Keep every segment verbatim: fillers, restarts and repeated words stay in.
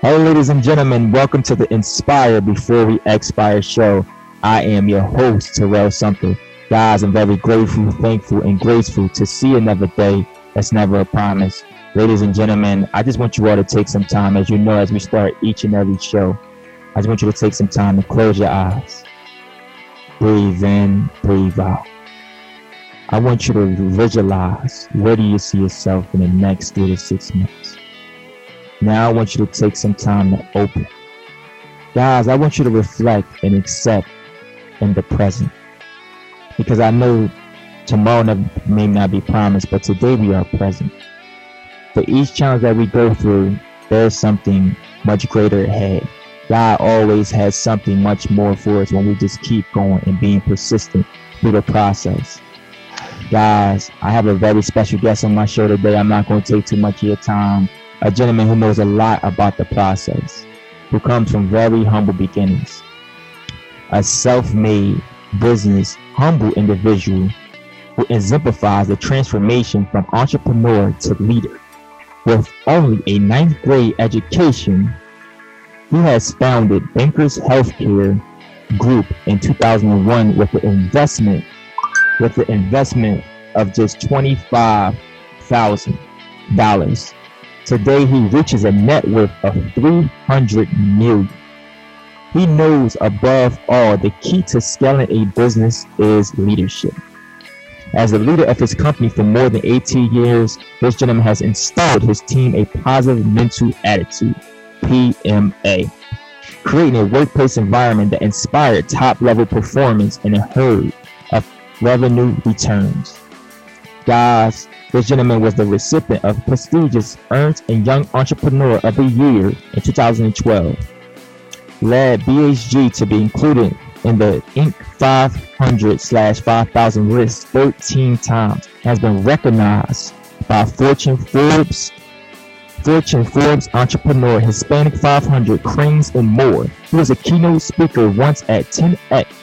Hello, ladies and gentlemen. Welcome to the Inspire Before We Expire show. I am your host, Terrell Sumter. Guys, I'm very grateful, thankful, and graceful to see another day. That's never a promise. Ladies and gentlemen, I just want you all to take some time, as you know, as we start each and every show. I just want you to take some time to close your eyes. Breathe in, breathe out. I want you to visualize, where do you see yourself in the next three to six months? Now I want you to take some time to open. Guys, I want you to reflect and accept in the present. Because I know tomorrow may not be promised, but today we are present. For each challenge that we go through, there's something much greater ahead. God always has something much more for us when we just keep going and being persistent through the process. Guys, I have a very special guest on my show today. I'm not going to take too much of your time. A gentleman who knows a lot about the process, who comes from very humble beginnings. A self-made business, humble individual who exemplifies the transformation from entrepreneur to leader. With only a ninth grade education, he has founded Bankers Healthcare Group in two thousand one with the investment with the investment of just twenty-five thousand dollars. Today, he reaches a net worth of three hundred million dollars. He knows above all the key to scaling a business is leadership. As the leader of his company for more than eighteen years, this gentleman has installed his team a positive mental attitude, P M A, creating a workplace environment that inspired top-level performance and a herd of revenue returns. Guys, this gentleman was the recipient of prestigious Ernst and Young Entrepreneur of the Year in two thousand twelve. Led B H G to be included in the Inc five hundred slash five thousand list thirteen times. Has been recognized by Fortune Forbes, Fortune Forbes Entrepreneur, Hispanic five hundred, Cranes, and more. He was a keynote speaker once at ten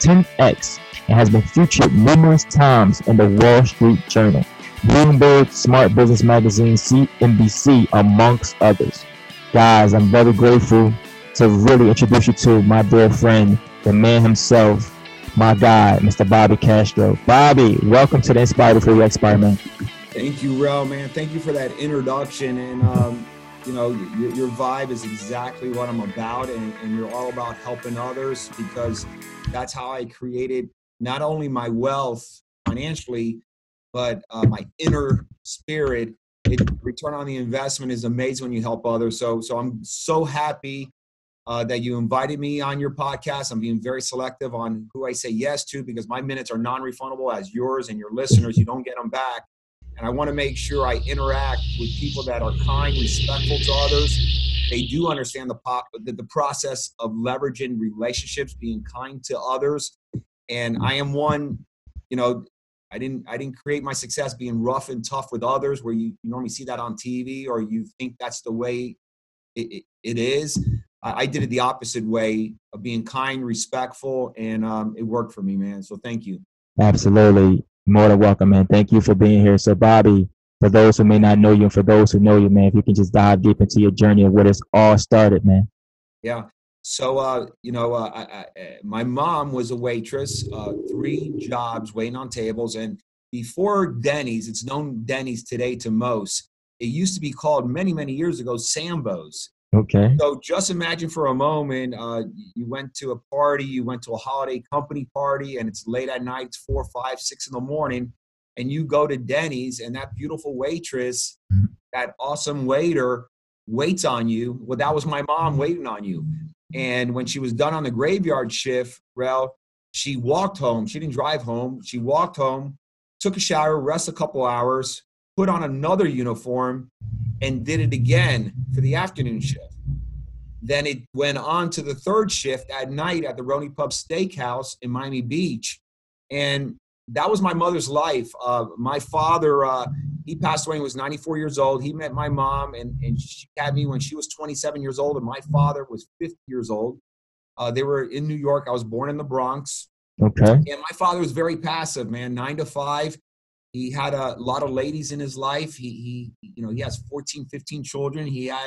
X and has been featured numerous times in the Wall Street Journal, Bloomberg, Smart Business Magazine, C N B C, amongst others. Guys, I'm very grateful to really introduce you to my dear friend, the man himself, my guy, Mister Bobby Castro. Bobby, welcome to the Inspire Before You Expire, man. Thank you, Rel, man. Thank you for that introduction. And, um, you know, your, your vibe is exactly what I'm about. And, and you're all about helping others, because that's how I created not only my wealth financially, but uh, my inner spirit. It, return on the investment is amazing when you help others. So, so I'm so happy uh, that you invited me on your podcast. I'm being very selective on who I say yes to, because my minutes are non-refundable, as yours and your listeners. You don't get them back. And I want to make sure I interact with people that are kind, respectful to others. They do understand the, po- the, the process of leveraging relationships, being kind to others. And I am one, you know, I didn't I didn't create my success being rough and tough with others, where you, you normally see that on T V, or you think that's the way it, it, it is. I, I did it the opposite way of being kind, respectful, and um, it worked for me, man. So thank you. Absolutely. More than welcome, man. Thank you for being here. So, Bobby, for those who may not know you and for those who know you, man, if you can just dive deep into your journey of where it's all started, man. Yeah. So, uh, you know, uh, I, I, my mom was a waitress, uh, three jobs waiting on tables. And before Denny's, it's known Denny's today to most, it used to be called many, many years ago, Sambo's. Okay. So just imagine for a moment, uh, you went to a party, you went to a holiday company party, and it's late at night, it's four, five, six in the morning, and you go to Denny's, and that beautiful waitress, mm-hmm. that awesome waiter waits on you. Well, that was my mom waiting on you. And when she was done on the graveyard shift, Rel, she walked home. She didn't drive home. She walked home, took a shower, rest a couple hours, put on another uniform, and did it again for the afternoon shift. Then it went on to the third shift at night at the Roney Pub Steakhouse in Miami Beach. And that was my mother's life. Uh, my father, uh, he passed away when he was ninety-four years old. He met my mom, and, and she had me when she was twenty-seven years old, and my father was fifty years old. Uh, they were in New York. I was born in the Bronx. Okay. And my father was very passive, man, nine to five. He had a lot of ladies in his life. He, he, you know, he has fourteen, fifteen children. He had,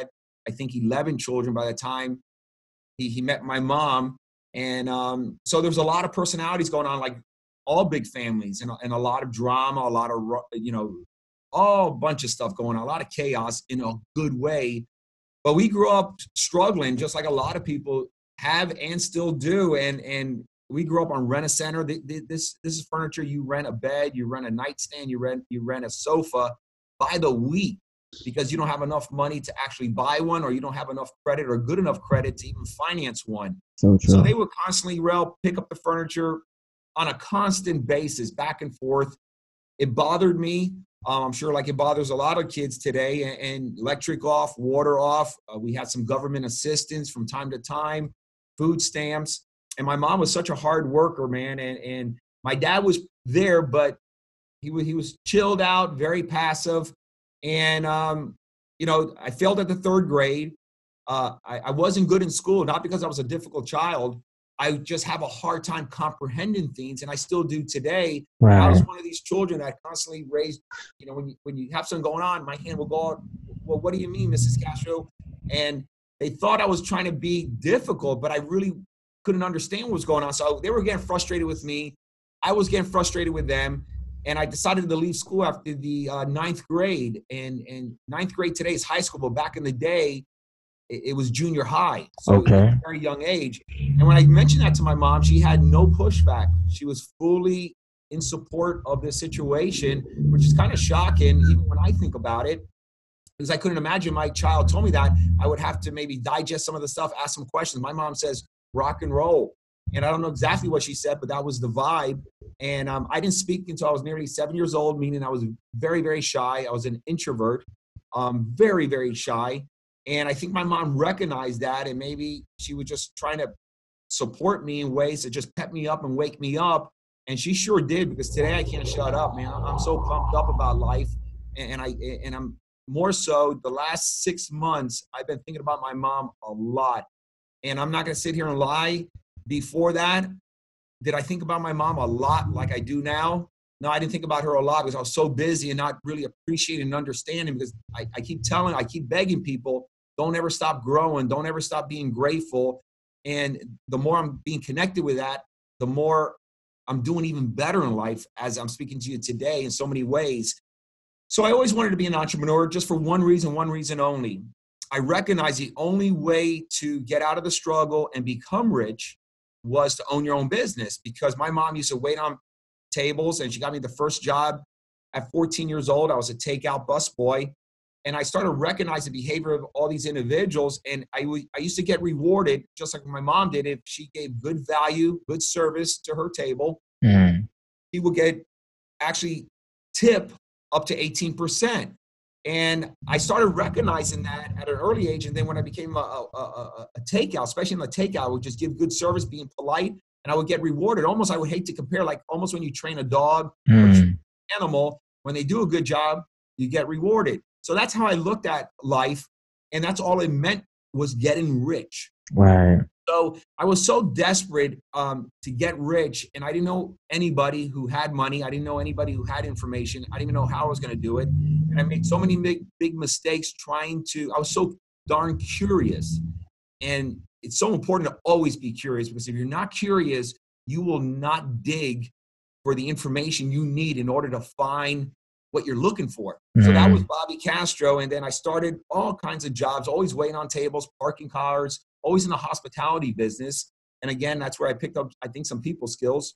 I think, eleven children by the time he, he met my mom. And um, so there was a lot of personalities going on, like all big families, and, and a lot of drama, a lot of, you know, all bunch of stuff going on, a lot of chaos in a good way. But we grew up struggling, just like a lot of people have and still do. And and we grew up on Rent-A-Center. This this is furniture. You rent a bed, you rent a nightstand, you rent you rent a sofa by the week, because you don't have enough money to actually buy one, or you don't have enough credit or good enough credit to even finance one. So true. So they would constantly, Rel, pick up the furniture on a constant basis, back and forth. It bothered me. Um, I'm sure like it bothers a lot of kids today. And, and electric off, water off. Uh, we had some government assistance from time to time, food stamps. And my mom was such a hard worker, man. And, and my dad was there, but he was, he was chilled out, very passive. And, um, you know, I failed at the third grade. Uh, I, I wasn't good in school, not because I was a difficult child. I just have a hard time comprehending things, and I still do today. Right. I was one of these children that constantly raised, you know, when you, when you have something going on, my hand will go out. Well, what do you mean, Missus Castro? And they thought I was trying to be difficult, but I really couldn't understand what was going on. So they were getting frustrated with me. I was getting frustrated with them. And I decided to leave school after the uh, ninth grade. And, and ninth grade today is high school, but back in the day, it, it was junior high. So okay. It was a very young age. And when I mentioned that to my mom, she had no pushback. She was fully in support of this situation, which is kind of shocking, even when I think about it, because I couldn't imagine my child told me that. I would have to maybe digest some of the stuff, ask some questions. My mom says, rock and roll. And I don't know exactly what she said, but that was the vibe. And um, I didn't speak until I was nearly seven years old, meaning I was very, very shy. I was an introvert, um, very, very shy. And I think my mom recognized that, and maybe she was just trying to support me in ways that just pep me up and wake me up. And she sure did, because today I can't shut up, man. I'm so pumped up about life. And I and I'm more so the last six months, I've been thinking about my mom a lot. And I'm not going to sit here and lie. Before that, did I think about my mom a lot like I do now? No, I didn't think about her a lot because I was so busy and not really appreciating and understanding, because I, I keep telling, I keep begging people, don't ever stop growing. Don't ever stop being grateful. And the more I'm being connected with that, the more I'm doing even better in life, as I'm speaking to you today in so many ways. So I always wanted to be an entrepreneur, just for one reason, one reason only. I recognize the only way to get out of the struggle and become rich was to own your own business, because my mom used to wait on tables, and she got me the first job at fourteen years old. I was a takeout busboy, and I started recognizing the behavior of all these individuals. And I, w- I used to get rewarded, just like my mom did, if she gave good value, good service to her table. Mm. She would get actually tip up to eighteen percent. And I started recognizing that at an early age. And then when I became a, a, a, a takeout, especially in the takeout, I would just give good service, being polite, and I would get rewarded. Almost, I would hate to compare, like almost when you train a dog Mm. or train an animal, when they do a good job, you get rewarded. So that's how I looked at life. And that's all it meant, was getting rich. Right. So I was so desperate um, to get rich, and I didn't know anybody who had money. I didn't know anybody who had information. I didn't even know how I was going to do it. And I made so many big, big mistakes trying to, I was so darn curious. And it's so important to always be curious, because if you're not curious, you will not dig for the information you need in order to find what you're looking for. Mm. So that was Bobby Castro. And then I started all kinds of jobs, always waiting on tables, parking cars, always in the hospitality business. And again, that's where I picked up, I think, some people skills.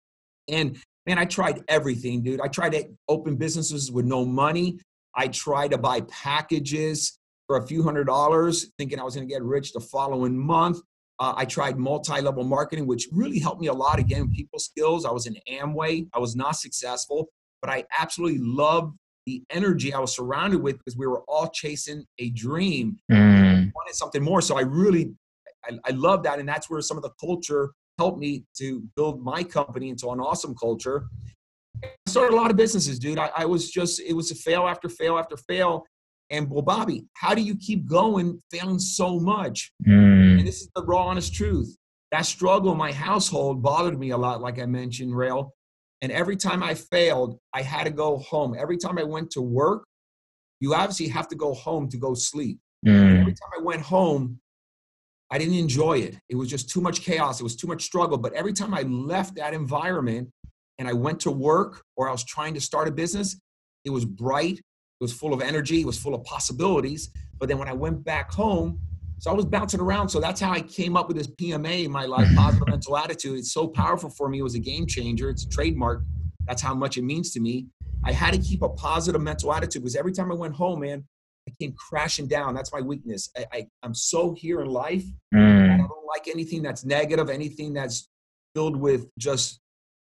And man, I tried everything, dude. I tried to open businesses with no money. I tried to buy packages for a few hundred dollars, thinking I was going to get rich the following month. Uh, I tried multi-level marketing, which really helped me a lot. Again, people skills. I was in Amway. I was not successful, but I absolutely loved the energy I was surrounded with, because we were all chasing a dream. Mm. Wanted something more. So I really, I, I love that. And that's where some of the culture helped me to build my company into an awesome culture. I started a lot of businesses, dude. I, I was just, it was a fail after fail after fail. And well, Bobby, how do you keep going, failing so much? Mm. And this is the raw, honest truth. That struggle in my household bothered me a lot, like I mentioned, Rail. And every time I failed, I had to go home. Every time I went to work, you obviously have to go home to go sleep. And every Mm. time I went home, I didn't enjoy it. It was just too much chaos. It was too much struggle. But every time I left that environment and I went to work or I was trying to start a business, it was bright. It was full of energy. It was full of possibilities. But then when I went back home, so I was bouncing around. So that's how I came up with this P M A in my life, positive mental attitude. It's so powerful for me. It was a game changer. It's a trademark. That's how much it means to me. I had to keep a positive mental attitude because every time I went home, man, I came crashing down. That's my weakness. I, I, I'm so here in life. Mm. I don't like anything that's negative, anything that's filled with just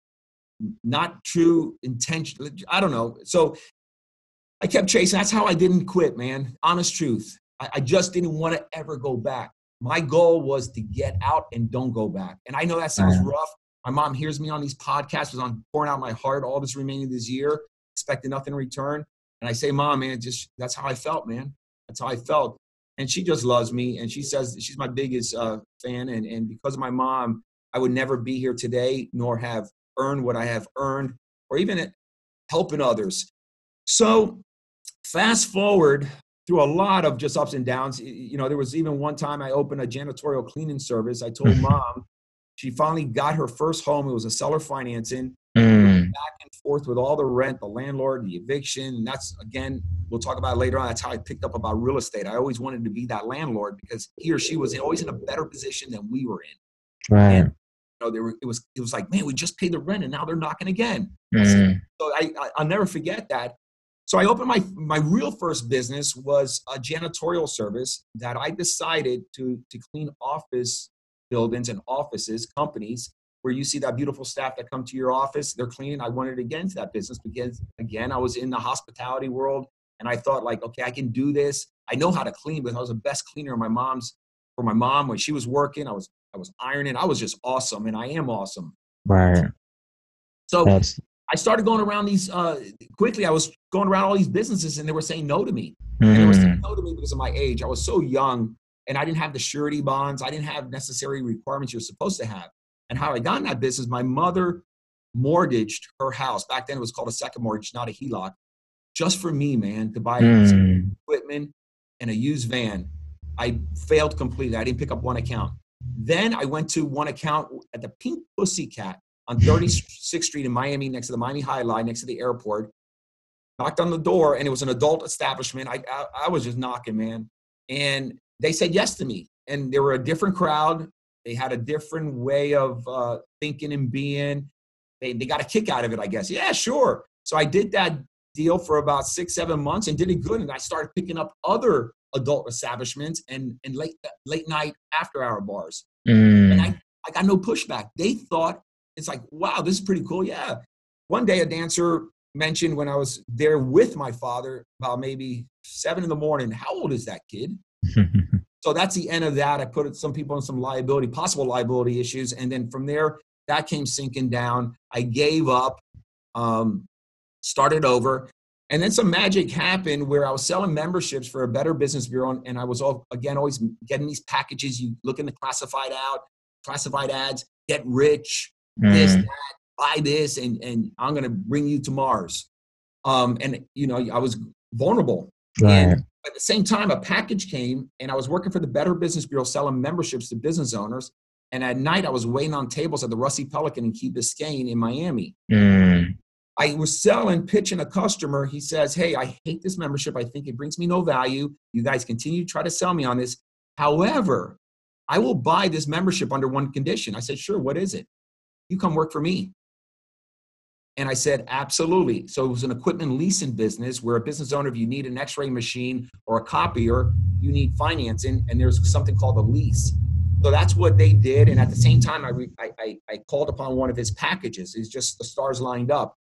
not true intention. I don't know. So I kept chasing. That's how I didn't quit, man. Honest truth. I, I just didn't want to ever go back. My goal was to get out and don't go back. And I know that sounds Yeah. rough. My mom hears me on these podcasts, was on pouring out my heart all this remaining this year, expecting nothing in return. And I say, Mom, man, just that's how I felt, man. That's how I felt. And she just loves me. And she says she's my biggest uh, fan. And, and because of my mom, I would never be here today, nor have earned what I have earned, or even helping others. So fast forward through a lot of just ups and downs. You know, there was even one time I opened a janitorial cleaning service. I told Mom, she finally got her first home. It was a seller financing. Mm. Back and forth with all the rent, the landlord, the eviction. And that's, again, we'll talk about it later on. That's how I picked up about real estate. I always wanted to be that landlord because he or she was always in a better position than we were in. Right. And, you know, they were, it was, it was like, man, we just paid the rent and now they're knocking again. Mm. Said, so I, I, I'll never forget that. So I opened my, my real first business was a janitorial service that I decided to, to clean office buildings and offices, companies, where you see that beautiful staff that come to your office, they're cleaning. I wanted to get into that business because, again, I was in the hospitality world and I thought like, okay, I can do this. I know how to clean because I was the best cleaner of my mom's, for my mom when she was working. I was, I was ironing. I was just awesome. And I am awesome. Right. So That's, I started going around these, uh, quickly, I was going around all these businesses and they were saying no to me. mm. And they were saying no to me because of my age. I was so young and I didn't have the surety bonds. I didn't have necessary requirements you're supposed to have. And how I got in that business, my mother mortgaged her house. Back then it was called a second mortgage, not a H E L O C, just for me, man, to buy Mm. equipment and a used van. I failed completely. I didn't pick up one account. Then I went to one account at the Pink Pussycat on thirty-sixth Street in Miami, next to the Miami High Line, next to the airport. Knocked on the door, and it was an adult establishment. I, I, I was just knocking, man. And they said yes to me. And they were a different crowd. They had a different way of uh, thinking and being. They, they got a kick out of it, I guess. Yeah, sure. So I did that deal for about six, seven months and did it good. And I started picking up other adult establishments and, and late late night after hour bars. Mm. And I, I got no pushback. They thought, it's like, wow, this is pretty cool. Yeah. One day a dancer mentioned when I was there with my father about maybe seven in the morning, how old is that kid? So that's the end of that. I put some people in some liability, possible liability issues. And then from there, that came sinking down. I gave up, um, started over. And then some magic happened where I was selling memberships for a Better Business Bureau. And I was, all, again, always getting these packages. You look in the classified out, classified ads, get rich, Mm. this, that, buy this, and, and I'm going to bring you to Mars. Um, and, you know, I was vulnerable. Right. And at the same time, a package came, and I was working for the Better Business Bureau selling memberships to business owners. And at night, I was waiting on tables at the Rusty Pelican in Key Biscayne in Miami. Mm. I was selling, pitching a customer. He says, hey, I hate this membership. I think it brings me no value. You guys continue to try to sell me on this. However, I will buy this membership under one condition. I said, sure, what is it? You come work for me. And I said, absolutely. So it was an equipment leasing business where a business owner, if you need an x-ray machine or a copier, you need financing, and there's something called a lease. So that's what they did. And at the same time, I, re- I, I, I called upon one of his packages. It's just the stars lined up.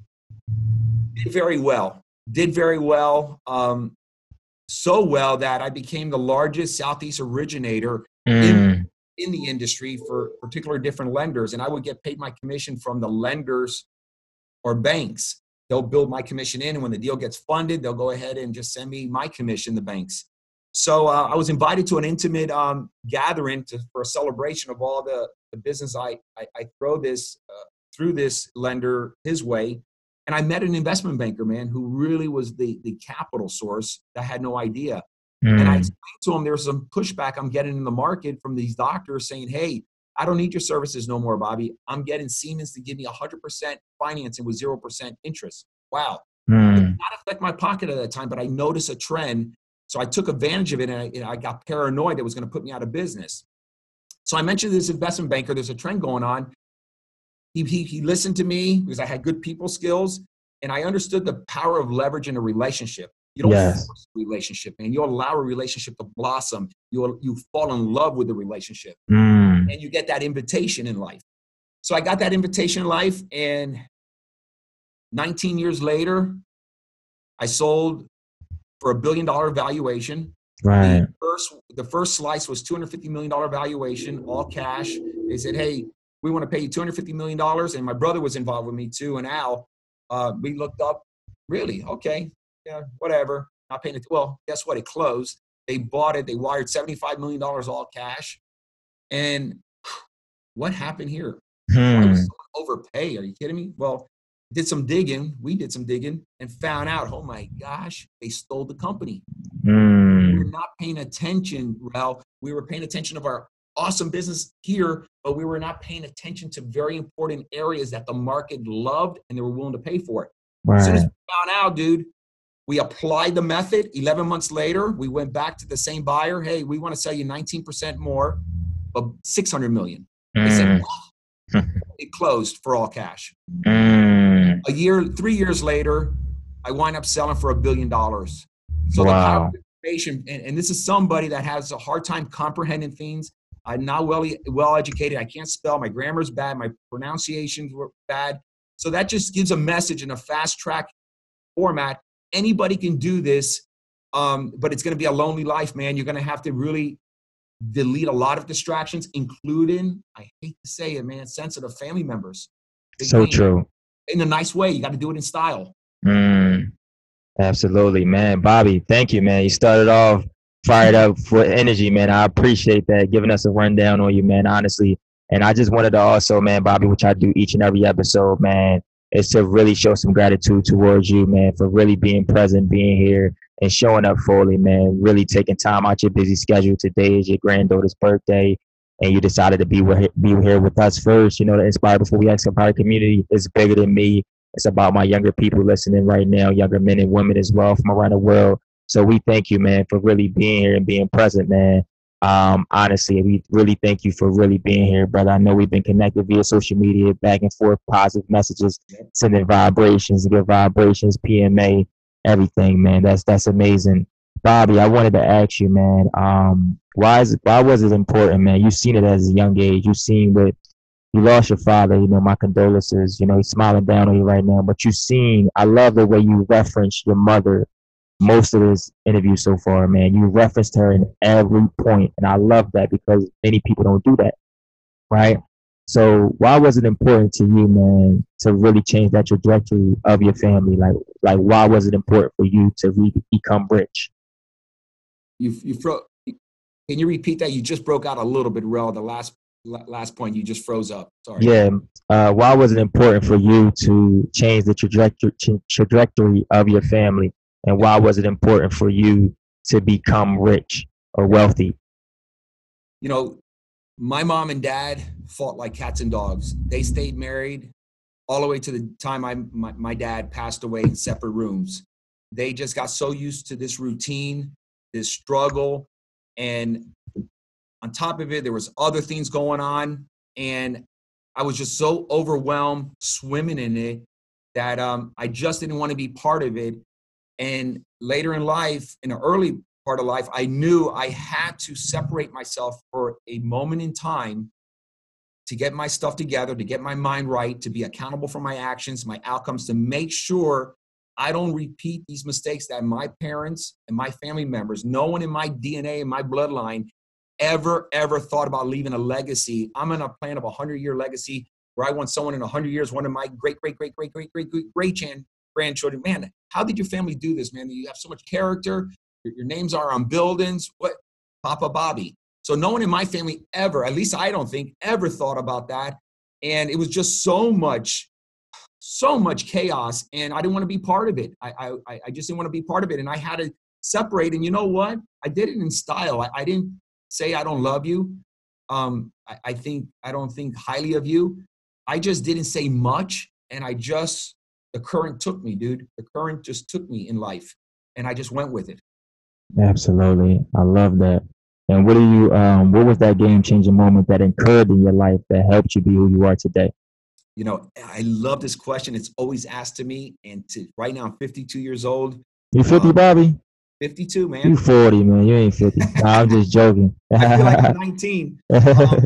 Did very well. Did very well. Um, so well that I became the largest Southeast originator Mm. in, in the industry for particular different lenders. And I would get paid my commission from the lenders or banks. They'll build my commission in, and when the deal gets funded, they'll go ahead and just send me my commission, the banks. So uh, I was invited to an intimate um, gathering to, for a celebration of all the, the business I, I, I throw this uh, through this lender his way. And I met an investment banker, man, who really was the, the capital source that I had no idea. Mm. And I explained to him there's some pushback I'm getting in the market from these doctors saying, hey, I don't need your services no more, Bobby. I'm getting Siemens to give me one hundred percent financing with zero percent interest. Wow. Mm. It did not affect my pocket at that time, but I noticed a trend. So I took advantage of it, and I, and I got paranoid it was going to put me out of business. So I mentioned this investment banker, there's a trend going on. He, he, he listened to me because I had good people skills, and I understood the power of leverage in a relationship. You don't Yes. force a relationship, man. You allow a relationship to blossom. You, you fall in love with the relationship, Mm. and you get that invitation in life. So I got that invitation in life, and nineteen years later, I sold for a billion dollar valuation. Right. The first, the first slice was two hundred fifty million dollars valuation, all cash. They said, hey, we want to pay you two hundred fifty million dollars. And my brother was involved with me too, and Al. Uh, we looked up, really? Okay. Yeah, whatever. Not paying it. Well, guess what? It closed. They bought it. They wired seventy-five million dollars all cash. And what happened here? Hmm. Why would someone overpay? Are you kidding me? Well, did some digging. We did some digging and found out, oh my gosh, they stole the company. Mm. We were not paying attention, Rel. We were paying attention of our awesome business here, but we were not paying attention to very important areas that the market loved and they were willing to pay for it. Right. As soon as we found out, dude, we applied the method. eleven months later, we went back to the same buyer. Hey, we want to sell you nineteen percent more, but six hundred million. They Mm. said, wow. It closed for all cash. Mm. A year, three years later, I wind up selling for a billion dollars. So Wow. the power of information, and, and this is somebody that has a hard time comprehending things. I'm not well, well educated. I can't spell. My grammar's bad. My pronunciations were bad. So that just gives a message in a fast track format. Anybody can do this, um, but it's going to be a lonely life, man. You're going to have to really delete a lot of distractions, including, I hate to say it, man, sensitive family members. Big So game. true. In a nice way. You got to do it in style. Mm. Absolutely, man. Bobby, thank you, man. You started off fired up for energy, man. I appreciate that, giving us a rundown on you, man, honestly. And I just wanted to also, man, Bobby, which I do each and every episode, man, is to really show some gratitude towards you, man, for really being present, being here, and showing up fully, man, really taking time out your busy schedule. Today is your granddaughter's birthday, and you decided to be, with, be here with us first. You know, the Inspire Before We Act Empire community is bigger than me. It's about my younger people listening right now, younger men and women as well from around the world. So we thank you, man, for really being here and being present, man. Um, honestly, we really thank you for really being here, brother. I know we've been connected via social media, back and forth, positive messages, sending vibrations, good vibrations, P M A, everything, man. That's that's amazing. Bobby, I wanted to ask you, man, um, why is it, why was it important, man? You've seen it as a young age. You've seen what you lost your father, you know, my condolences. You know, he's smiling down on you right now. But you've seen, I love the way you referenced your mother most of this interview so far, man. You referenced her in every point, and I love that because many people don't do that, right? So why was it important to you, man, to really change that trajectory of your family? Like, like why was it important for you to re- become rich? You, you fro- Can you repeat that? You just broke out a little bit, Rel. The last last point, you just froze up. Sorry. Yeah. Uh, why was it important for you to change the trajectory trajectory of your family? And why was it important for you to become rich or wealthy? You know, my mom and dad fought like cats and dogs. They stayed married all the way to the time I, my, my dad passed away in separate rooms. They just got so used to this routine, this struggle. And on top of it, there was other things going on. And I was just so overwhelmed, swimming in it, that um, I just didn't want to be part of it. And later in life, in the early part of life, I knew I had to separate myself for a moment in time to get my stuff together, to get my mind right, to be accountable for my actions, my outcomes, to make sure I don't repeat these mistakes that my parents and my family members, no one in my D N A and my bloodline ever, ever thought about leaving a legacy. I'm in a plan of a hundred-year legacy where I want someone in a hundred years, one of my great, great, great, great, great, great, great, great grandchildren. Man, how did your family do this, man? You have so much character. Your, your names are on buildings. What? Papa Bobby. So no one in my family ever, at least I don't think, ever thought about that. And it was just so much, so much chaos. And I didn't want to be part of it. I, I, I just didn't want to be part of it. And I had to separate. And you know what? I did it in style. I, I didn't say I don't love you. Um, I, I think I don't think highly of you. I just didn't say much, and I just the current took me, dude. The current just took me in life, and I just went with it. Absolutely. I love that. And what do you um what was that game changing moment that occurred in your life that helped you be who you are today? You know, I love this question. It's always asked to me, and to right now I'm fifty-two years old. You fifty, Um, Bobby? fifty-two, man. You forty, man. You ain't fifty. Nah, I'm just joking. I feel like I'm nineteen. Um,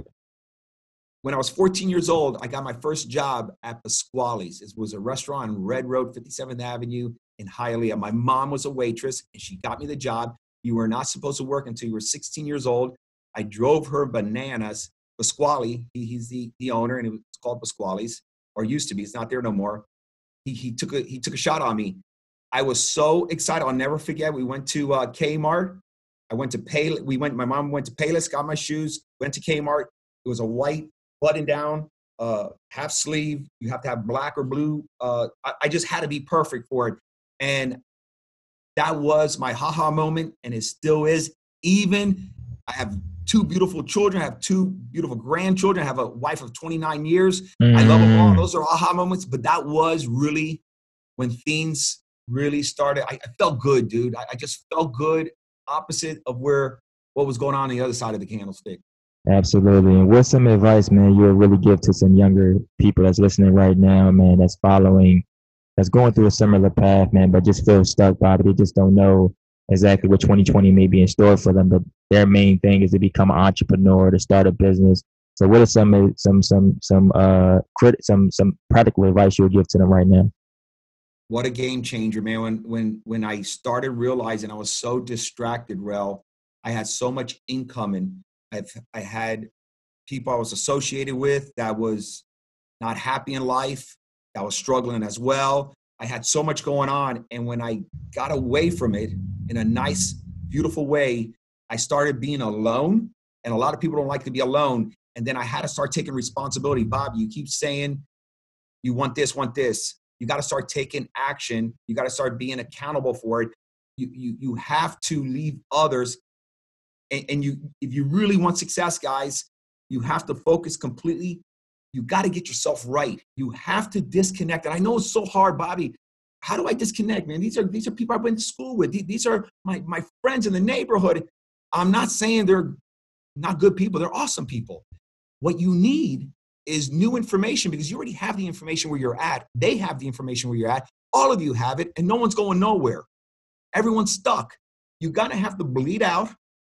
when I was fourteen years old, I got my first job at Pasquale's. It was a restaurant on Red Road, fifty-seventh Avenue in Hialeah. My mom was a waitress, and she got me the job. You were not supposed to work until you were sixteen years old. I drove her bananas. Pasquale, he, he's the, the owner, and it was called Pasquale's, or used to be. It's not there no more. He, he took a he took a shot on me. I was so excited. I'll never forget. We went to uh, Kmart. I went to Pay. We went. My mom went to Payless, got my shoes. Went to Kmart. It was a white button down, uh, half sleeve. You have to have black or blue. Uh, I, I just had to be perfect for it, and that was my haha moment, and it still is. Even I have two beautiful children. I have two beautiful grandchildren. I have a wife of twenty-nine years. Mm. I love them all. Those are aha moments. But that was really when things really started. I, I felt good, dude. I, I just felt good, opposite of where what was going on on the other side of the candlestick. Absolutely. And what's some advice, man, you would really give to some younger people that's listening right now, man, that's following, that's going through a similar path, man, but just feel stuck, Bobby. They just don't know exactly what twenty twenty may be in store for them, but their main thing is to become an entrepreneur, to start a business. So what are some some some some uh crit some some practical advice you would give to them right now? What a game changer, man. When when when I started realizing I was so distracted, Rel, I had so much income, and I've I had people I was associated with that was not happy in life, that was struggling as well. I had so much going on. And when I got away from it in a nice, beautiful way, I started being alone. And a lot of people don't like to be alone. And then I had to start taking responsibility. Bob, you keep saying you want this, want this. You got to start taking action. You got to start being accountable for it. You, you, you have to leave others. And, and you, if you really want success, guys, you have to focus completely. You got to get yourself right. You have to disconnect. And I know it's so hard, Bobby. How do I disconnect, man? These are these are people I've been to school with. These are my, my friends in the neighborhood. I'm not saying they're not good people. They're awesome people. What you need is new information, because you already have the information where you're at. They have the information where you're at. All of you have it, and no one's going nowhere. Everyone's stuck. You got to have to bleed out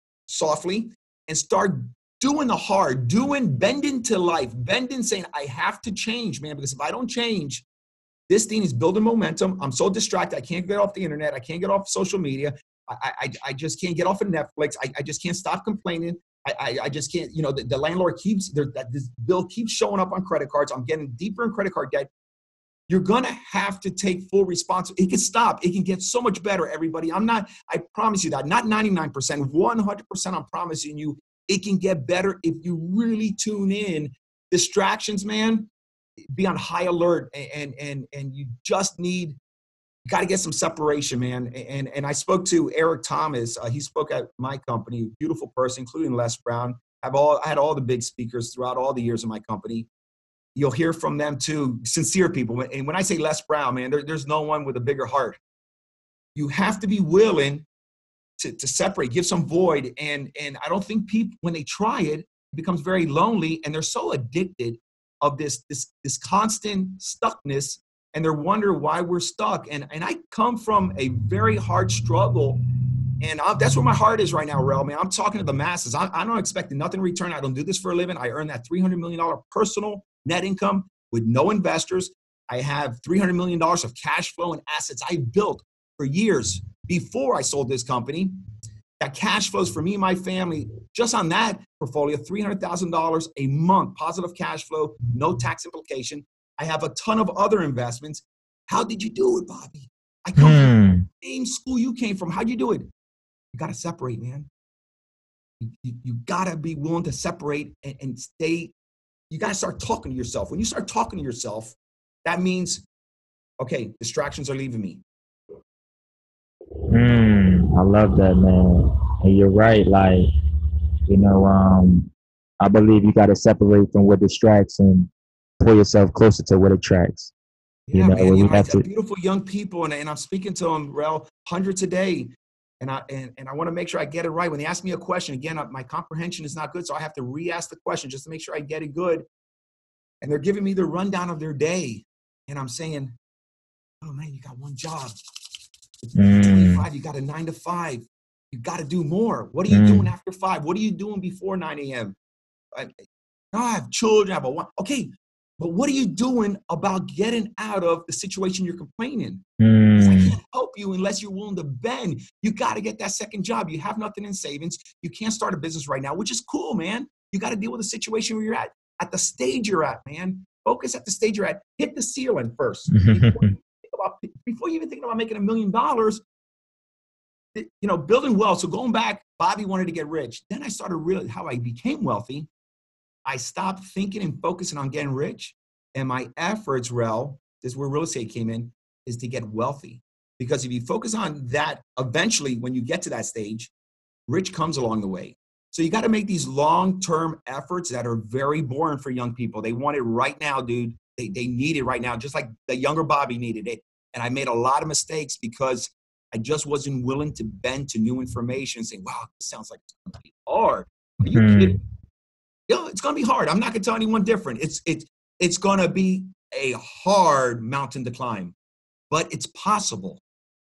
softly and start doing the hard, doing, bending to life, bending, saying, I have to change, man, because if I don't change, this thing is building momentum. I'm so distracted. I can't get off the internet. I can't get off social media. I, I, I just can't get off of Netflix. I, I just can't stop complaining. I, I, I just can't, you know, the, the landlord keeps, that this bill keeps showing up on credit cards. I'm getting deeper in credit card debt. You're going to have to take full responsibility. It can stop. It can get so much better, everybody. I'm not, I promise you that, not ninety-nine percent, one hundred percent I'm promising you, it can get better if you really tune in. Distractions, man, be on high alert, and and and you just need, you got to get some separation, man. And and I spoke to Eric Thomas. Uh, he spoke at my company, beautiful person, including Les Brown. I've all I had all the big speakers throughout all the years of my company. You'll hear from them too, sincere people. And when I say Les Brown, man, there, there's no one with a bigger heart. You have to be willing To, to separate, give some void. And, and I don't think people, when they try it, it becomes very lonely, and they're so addicted of this, this, this constant stuckness, and they wonder why we're stuck. And, and I come from a very hard struggle, and I'm, that's where my heart is right now, Rel, man. I'm talking to the masses. I, I'm not expecting nothing in return. I don't do this for a living. I earn that three hundred million dollars personal net income with no investors. I have three hundred million dollars of cash flow and assets I built for years before I sold this company. That cash flows for me and my family, just on that portfolio, three hundred thousand dollars a month, positive cash flow, no tax implication. I have a ton of other investments. How did you do it, Bobby? I come hmm. from the same school you came from. How'd you do it? You got to separate, man. You, you, you got to be willing to separate and, and stay. You got to start talking to yourself. When you start talking to yourself, that means, okay, distractions are leaving me. Mm, I love that, man. And you're right. Like, you know, um, I believe you got to separate from what distracts and pull yourself closer to what attracts. You Yeah, know, man. You we know, I have have to. beautiful young people, and, and I'm speaking to them, Rel, hundreds a day. And I and, and I want to make sure I get it right. When they ask me a question, again, my comprehension is not good, so I have to re-ask the question just to make sure I get it good. And they're giving me the rundown of their day, and I'm saying, "Oh man, you got one job. It's eight Mm, twenty-five. You got a nine to five. You got to do more. What are you doing mm, after five? What are you doing before nine a m? I, I have children. I have a one. Okay, but what are you doing about getting out of the situation you're complaining? Because I mm, can't help you unless you're willing to bend. You got to get that second job. You have nothing in savings. You can't start a business right now, which is cool, man. You got to deal with the situation where you're at, at the stage you're at, man. Focus at the stage you're at. Hit the ceiling first before you think about before you even think about making a million dollars. You know, building wealth. So going back, Bobby wanted to get rich. Then I started really how I became wealthy. I stopped thinking and focusing on getting rich. And my efforts, Rel, this is where real estate came in, is to get wealthy. Because if you focus on that, eventually, when you get to that stage, rich comes along the way. So you got to make these long-term efforts that are very boring for young people. They want it right now, dude. They, they need it right now, just like the younger Bobby needed it. And I made a lot of mistakes because I just wasn't willing to bend to new information and say, wow, this sounds like it's going to be hard. Are you kidding? mm. Yeah, it's going to be hard. I'm not going to tell anyone different. It's it's it's going to be a hard mountain to climb, but it's possible.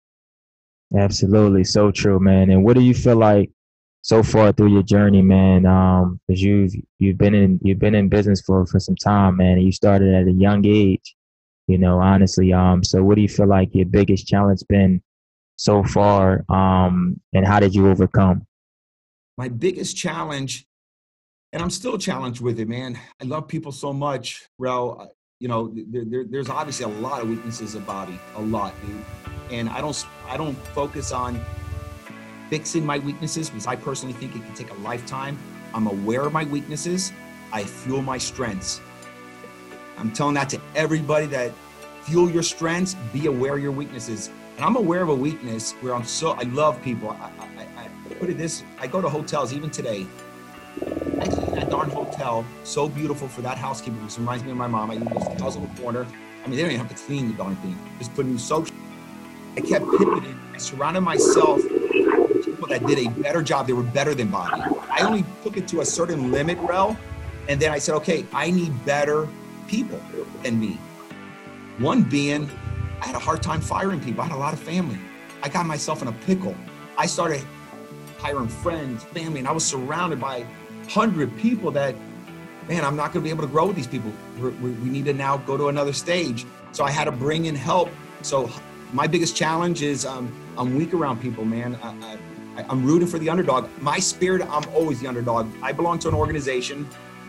Absolutely, so true, man. And what do you feel like so far through your journey, man? Um, because you've you've been in you've been in business for for some time, man. And you started at a young age, you know. Honestly, um, so what do you feel like your biggest challenge been so far? Um, and how did you overcome? My biggest challenge, and I'm still challenged with it, man. I love people so much, Rel. You know, there, there, there's obviously a lot of weaknesses of Bobby, a lot, dude. And I don't I don't focus on fixing my weaknesses because I personally think it can take a lifetime. I'm aware of my weaknesses. I fuel my strengths. I'm telling that to everybody that fuel your strengths, be aware of your weaknesses. And I'm aware of a weakness where I'm so, I love people. I, I, I put it this, I go to hotels even today. I clean that darn hotel so beautiful for that housekeeper, which reminds me of my mom. I use those towels in the corner. I mean, they don't even have to clean the darn thing. Just put new soap. I kept pivoting. I surrounded myself with people that did a better job. They were better than Bobby. I only took it to a certain limit, Rel. And then I said, okay, I need better people than me. One being, I had a hard time firing people. I had a lot of family. I got myself in a pickle. I started hiring friends, family, and I was surrounded by a hundred people that, man, I'm not going to be able to grow with these people. We're, we we need to now go to another stage. So I had to bring in help. So my biggest challenge is um, I'm weak around people, man. I, I, I'm rooting for the underdog. My spirit, I'm always the underdog. I belong to an organization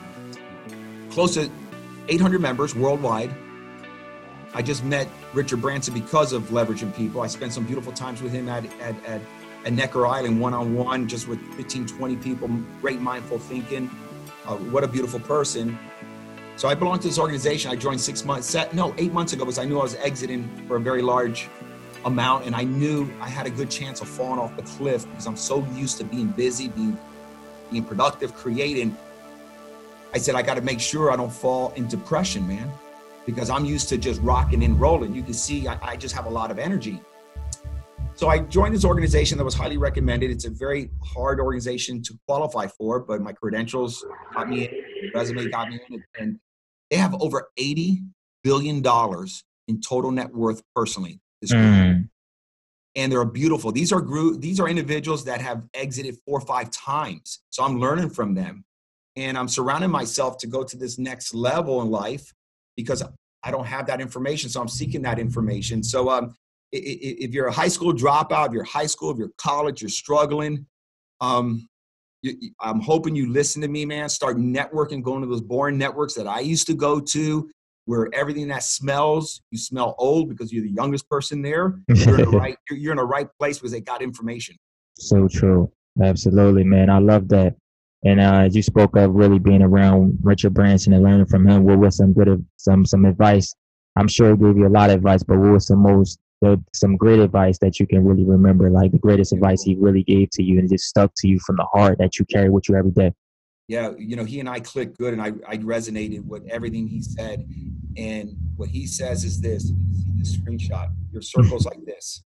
close to eight hundred members worldwide. I just met Richard Branson because of leveraging people. I spent some beautiful times with him at, at, at, at Necker Island, one-on-one, just with fifteen, twenty people, great mindful thinking. Uh, what a beautiful person. So I belong to this organization. I joined six months, no, eight months ago because I knew I was exiting for a very large amount. And I knew I had a good chance of falling off the cliff because I'm so used to being busy, being, being productive, creating. I said, I got to make sure I don't fall in depression, man, because I'm used to just rocking and rolling. You can see I, I just have a lot of energy. So I joined this organization that was highly recommended. It's a very hard organization to qualify for, but my credentials got me in, resume got me in, and they have over eighty billion dollars in total net worth personally, this group. Mm. And they're beautiful. These are group, these are individuals that have exited four or five times. So I'm learning from them. And I'm surrounding myself to go to this next level in life because I don't have that information. So I'm seeking that information. So um, if you're a high school dropout, if you're high school, if you're college, you're struggling, um, you, I'm hoping you listen to me, man. Start networking, going to those boring networks that I used to go to, where everything that smells, you smell old because you're the youngest person there. You're in the right, you're, you're in the right place because they got information. So true. Absolutely, man. I love that. And uh, as you spoke of really being around Richard Branson and learning from him, what was some good, some some advice? I'm sure he gave you a lot of advice, but what was some most the, some great advice that you can really remember, like the greatest advice he really gave to you and it just stuck to you from the heart that you carry with you every day? Yeah, you know, he and I clicked good, and I, I resonated with everything he said. And what he says is this: you see this screenshot, your circle's like this.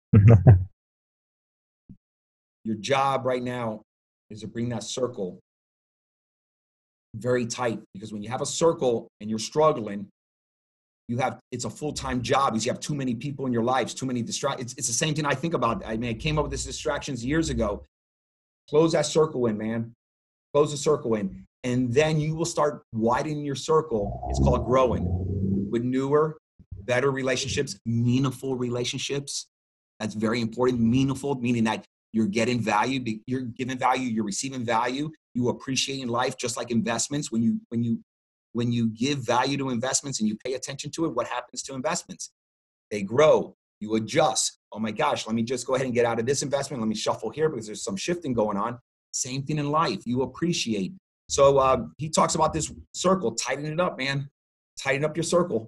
Your job right now is to bring that circle very tight, because when you have a circle and you're struggling, you have, it's a full-time job because you have too many people in your lives, too many distractions. It's, it's the same thing I think about. I mean, I came up with this distractions years ago. Close that circle in, man. Close the circle in. And then you will start widening your circle. It's called growing with newer, better relationships, meaningful relationships. That's very important. Meaningful, meaning that you're getting value, you're giving value, you're receiving value, you appreciating life, just like investments. When you, when you, when you give value to investments and you pay attention to it, what happens to investments? They grow, you adjust. Oh my gosh, let me just go ahead and get out of this investment. Let me shuffle here because there's some shifting going on. Same thing in life, you appreciate. So uh, he talks about this circle, tighten it up, man. Tighten up your circle.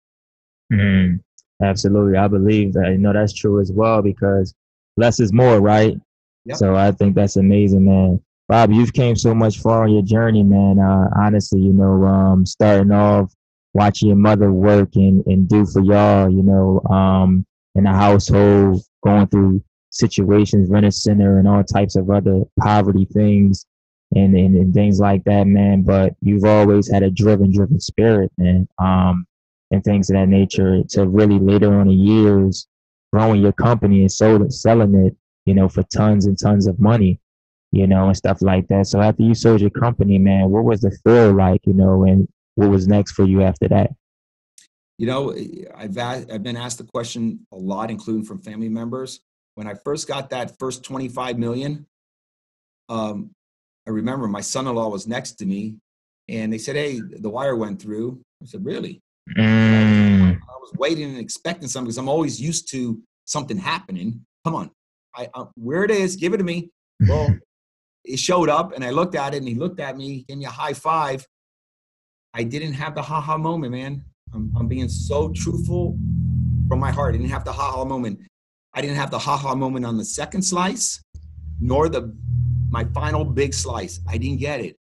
Mm, absolutely. I believe that, you know, that's true as well, because less is more, right? Yep. So I think that's amazing, man. Bob, you've came so much far on your journey, man. Uh, honestly, you know, um, starting off, watching your mother work and, and do for y'all, you know, um, in the household, going through situations, rent a center and all types of other poverty things and, and, and things like that, man. But you've always had a driven, driven spirit, man, um, and things of that nature, to really later on in years growing your company and sold, selling it, you know, for tons and tons of money, you know, and stuff like that. So after you sold your company, man, what was the feel like, you know, and what was next for you after that? You know, I've, I've been asked the question a lot, including from family members. When I first got that first twenty-five million, um, I remember my son-in-law was next to me and they said, hey, the wire went through. I said, really? Mm. I was waiting and expecting something because I'm always used to something happening. Come on, I, I, where it is, give it to me. Well, it showed up and I looked at it and he looked at me, gave me a high five. I didn't have the ha-ha moment, man. I'm, I'm being so truthful from my heart. I didn't have the ha-ha moment. I didn't have the ha-ha moment on the second slice, nor the my final big slice. I didn't get it.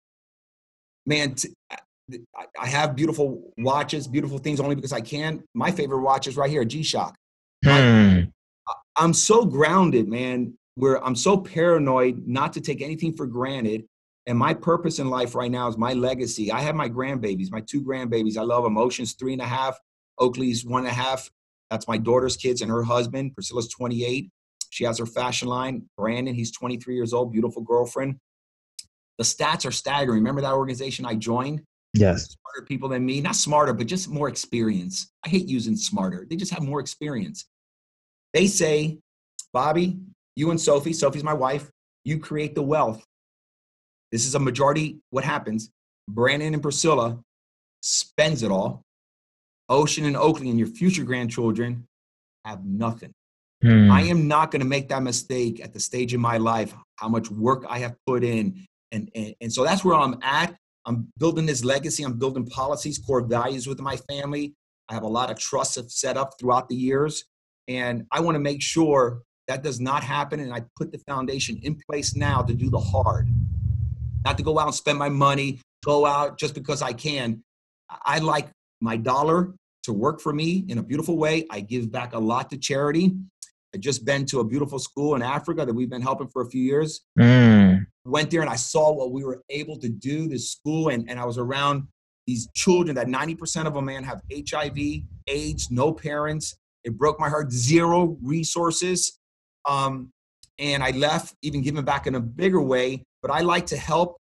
Man, t- I have beautiful watches, beautiful things only because I can. My favorite watch is right here, G-Shock. Hmm. I'm so grounded, man, where I'm so paranoid not to take anything for granted. And my purpose in life right now is my legacy. I have my grandbabies, my two grandbabies. I love Emotions, three and a half. Oakley's one and a half. That's my daughter's kids and her husband. Priscilla's twenty-eight. She has her fashion line. Brandon, he's twenty-three years old, beautiful girlfriend. The stats are staggering. Remember that organization I joined? Yes. Smarter people than me. Not smarter, but just more experience. I hate using smarter. They just have more experience. They say, Bobby, you and Sophie, Sophie's my wife, you create the wealth. This is a majority what happens. Brandon and Priscilla spends it all. Ocean and Oakley and your future grandchildren have nothing. Hmm. I am not going to make that mistake at the stage in my life, how much work I have put in. And, and, and so that's where I'm at. I'm building this legacy. I'm building policies, core values with my family. I have a lot of trusts set up throughout the years. And I want to make sure that does not happen. And I put the foundation in place now to do the hard. Not to go out and spend my money, go out just because I can. I like my dollar to work for me in a beautiful way. I give back a lot to charity. I just been to a beautiful school in Africa that we've been helping for a few years. Mm. Went there and I saw what we were able to do, this school, and, and I was around these children that ninety percent of them, man, have H I V, AIDS, no parents. It broke my heart, zero resources. Um, and I left even giving back in a bigger way, but I like to help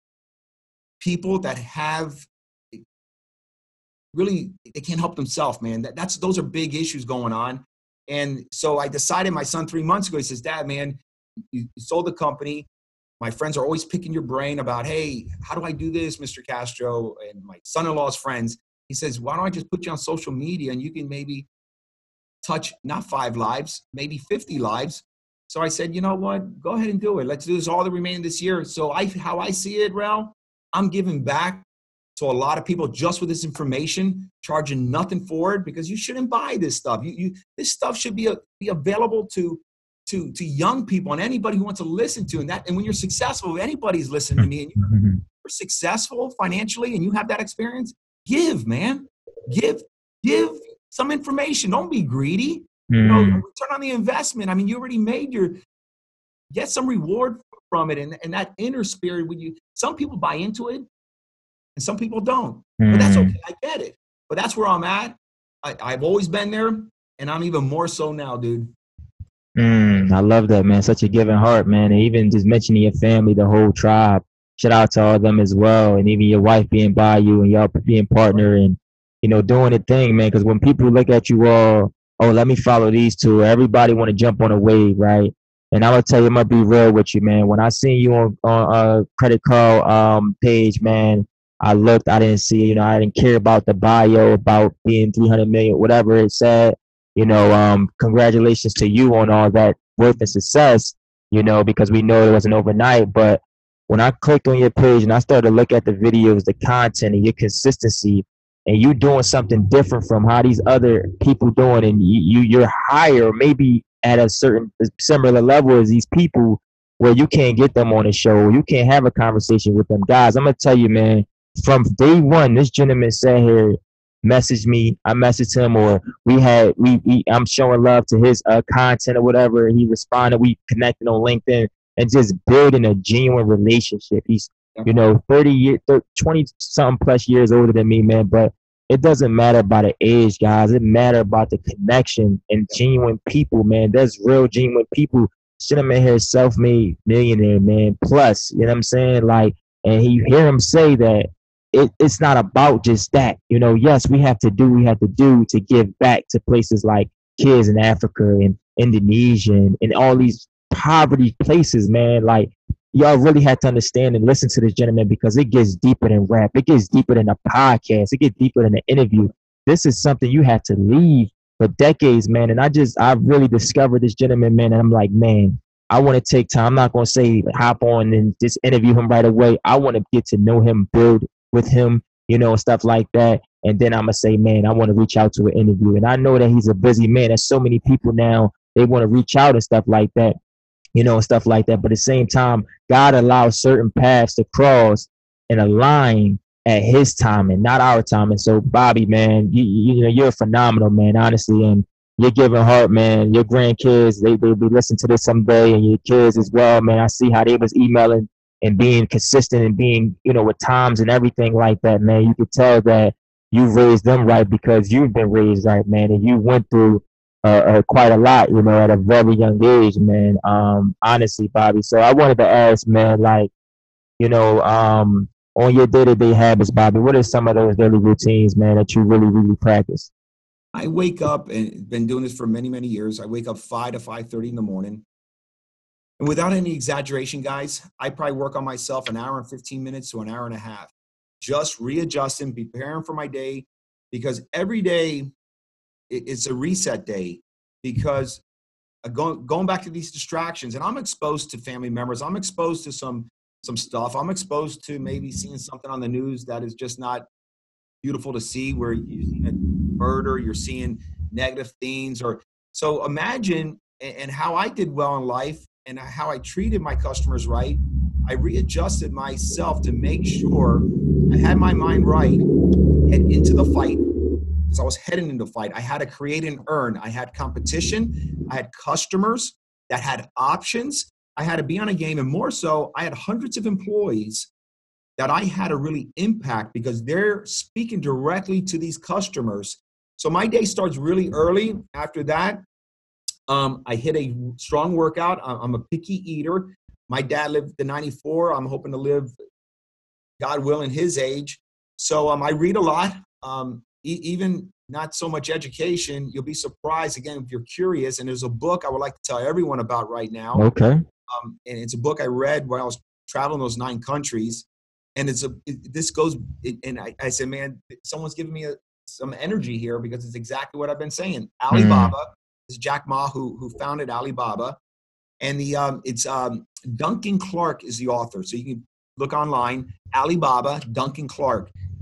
people that have really, they can't help themselves, man. That, that's, those are big issues going on. And so I decided, my son three months ago, he says, Dad, man, you, you sold the company. My friends are always picking your brain about, hey, how do I do this, Mister Castro? And my son-in-law's friends, he says, why don't I just put you on social media and you can maybe touch not five lives, maybe fifty lives. So I said, you know what, go ahead and do it. Let's do this all the remaining this year. So I, how I see it, Rel, I'm giving back So a lot of people just with this information charging nothing for it because you shouldn't buy this stuff. You, you this stuff should be a, be available to to to young people and anybody who wants to listen to. And that and when you're successful, if anybody's listening to me and you're successful financially and you have that experience, give, man, give give some information. Don't be greedy. Mm. You know, return on the investment. I mean, you already made your get some reward from it, and and that inner spirit. When you some people buy into it. And some people don't, mm. but that's okay. I get it. But that's where I'm at. I, I've always been there, and I'm even more so now, dude. Mm, I love that, man. Such a giving heart, man. And even just mentioning your family, the whole tribe. Shout out to all of them as well. And even your wife being by you and y'all being partner and, you know, doing the thing, man. Because when people look at you all, oh, let me follow these two. Everybody want to jump on a wave, right? And I will tell you, I'm going to be real with you, man. When I seen you on, on a credit card um, page, man, I looked, I didn't see, you know, I didn't care about the bio, about being three hundred million, whatever it said, you know, um, congratulations to you on all that worth and success, you know, because we know it wasn't overnight. But when I clicked on your page and I started to look at the videos, the content and your consistency, and you doing something different from how these other people doing, and you, you you're higher, maybe at a certain similar level as these people where you can't get them on a show, you can't have a conversation with them. Guys, I'm going to tell you, man, from day one, this gentleman sat here, messaged me, I messaged him, or we had, we, we I'm showing love to his uh, content or whatever, and he responded, we connected on LinkedIn, and just building a genuine relationship. He's, you know, thirty years, twenty something plus years older than me, man, but it doesn't matter about the age, guys. It matters about the connection and genuine people, man. There's real genuine people. Gentleman here is self-made millionaire, man, plus, you know what I'm saying? Like, and you hear him say that, It, it's not about just that. You know, yes, we have to do, we have to do to give back to places like kids in Africa and Indonesia and, and all these poverty places, man. Like, y'all really have to understand and listen to this gentleman because it gets deeper than rap. It gets deeper than a podcast. It gets deeper than an interview. This is something you have to leave for decades, man. And I just, I really discovered this gentleman, man. And I'm like, man, I want to take time. I'm not going to say hop on and just interview him right away. I want to get to know him, build with him, you know, stuff like that. And then I'm going to say, man, I want to reach out to an interview. And I know that he's a busy man. There's so many people now, they want to reach out and stuff like that, you know, and stuff like that. But at the same time, God allows certain paths to cross and align at his time and not our time. And so, Bobby, man, you, you know, you're phenomenal, man, honestly. And you're giving heart, man. Your grandkids, they, they'll be listening to this someday, and your kids as well, man. I see how they was emailing and being consistent and being, you know, with times and everything like that, man. You could tell that you raised them right because you've been raised right, man. And you went through uh, uh, quite a lot, you know, at a very young age, man. Um, honestly, Bobby. So I wanted to ask, man, like, you know, um, on your day-to-day habits, Bobby, what are some of those daily routines, man, that you really, really practice? I wake up, and been doing this for many, many years. I wake up five to five thirty in the morning. And without any exaggeration, guys, I probably work on myself an hour and fifteen minutes to an hour and a half, just readjusting, preparing for my day, because every day it's a reset day. Because going going back to these distractions, and I'm exposed to family members, I'm exposed to some some stuff. I'm exposed to maybe seeing something on the news that is just not beautiful to see, where you're seeing a murder, you're seeing negative things, or so imagine and how I did well in life. And how I treated my customers right, I readjusted myself to make sure I had my mind right, head into the fight. Because I was heading into the fight. I had to create and earn. I had competition. I had customers that had options. I had to be on a game. And more so, I had hundreds of employees that I had to really impact because they're speaking directly to these customers. So my day starts really early. After that, Um, I hit a strong workout. I'm a picky eater. My dad lived to ninety-four. I'm hoping to live, God willing, his age. So um, I read a lot, um, e- even not so much education. You'll be surprised, again, if you're curious. And there's a book I would like to tell everyone about right now. Okay. Um, and it's a book I read when I was traveling those nine countries. And it's a it, this goes, it, and I, I said, man, someone's giving me a, some energy here because it's exactly what I've been saying. Alibaba. Mm. It's Jack Ma who who founded Alibaba, and the um, it's um, Duncan Clark is the author. So you can look online, Alibaba, Duncan Clark,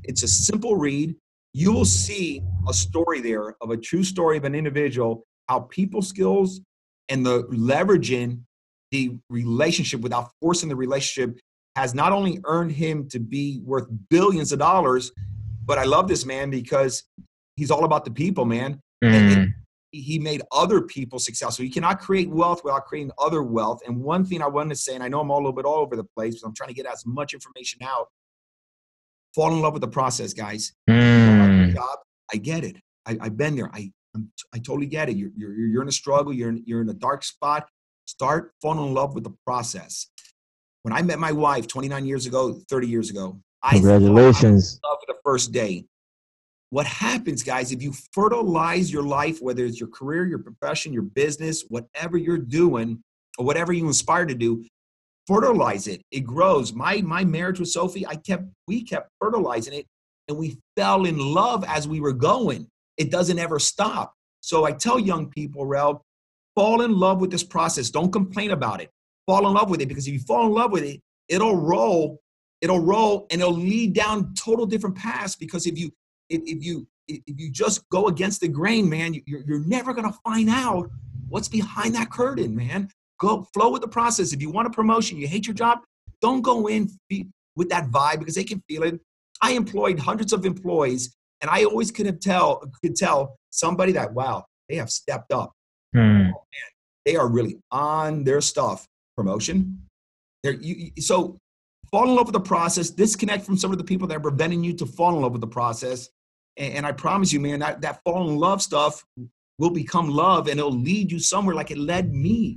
it's a simple read. You will see a story there of a true story of an individual, how people skills and the leveraging the relationship without forcing the relationship has not only earned him to be worth billions of dollars, but I love this man because he's all about the people, man. And, and Mm. he made other people successful. You cannot create wealth without creating other wealth. And one thing I wanted to say, and I know I'm all a little bit all over the place, but I'm trying to get as much information out. Fall in love with the process, guys. Mm. Job, I get it. I, I've been there. I I'm, I totally get it. You're, you're you're in a struggle. You're in, you're in a dark spot. Start falling in love with the process. When I met my wife twenty-nine years ago, thirty years ago, I thought I was Congratulations. in love with the first day. What happens, guys, if you fertilize your life, whether it's your career, your profession, your business, whatever you're doing, or whatever you inspire to do, fertilize it. It grows. My my marriage with Sophie, I kept we kept fertilizing it, and we fell in love as we were going. It doesn't ever stop. So I tell young people, Rel, fall in love with this process. Don't complain about it. Fall in love with it, because if you fall in love with it, it'll roll. It'll roll, and it'll lead down total different paths. Because if you if, if you if you just go against the grain, man, you're you're never gonna find out what's behind that curtain, man. Go flow with the process. If you want a promotion, you hate your job, don't go in with that vibe, because they can feel it. I employed hundreds of employees, and I always could have tell could tell somebody that, wow, they have stepped up. Mm. They are really on their stuff. Promotion. They're, you, so fall in love with the process. Disconnect from some of the people that are preventing you to fall in love with the process. And, and I promise you, man, that, that fall in love stuff will become love, and it'll lead you somewhere like it led me.